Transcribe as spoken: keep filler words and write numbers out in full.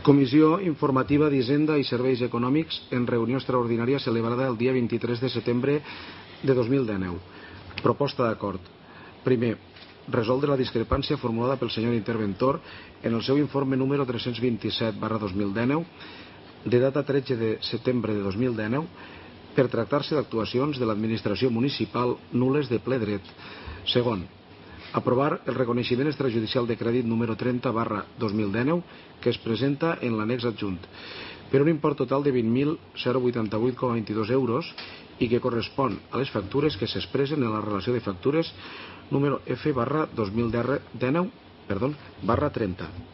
Comissió Informativa d'Hisenda i Serveis Econòmics en reunió extraordinària celebrada el dia vint-i-tres de setembre de dos mil dinou. Proposta d'acord. Primer, resoldre la discrepància formulada pel senyor interventor en el seu informe número tres-cents vint-i-set barra dos mil dinou de data tretze de setembre de dos mil dinou per tractar-se d'actuacions de l'administració municipal nules de ple dret. Segon, aprovar el reconeixement extrajudicial de crèdit número trenta barra dos mil dinou que es presenta en l'annex adjunt per un import total de vint mil vuitanta-vuit coma vint-i-dos euros i que correspon a les factures que s'expressen en la relació de factures número F barra dos mil dinou barra trenta.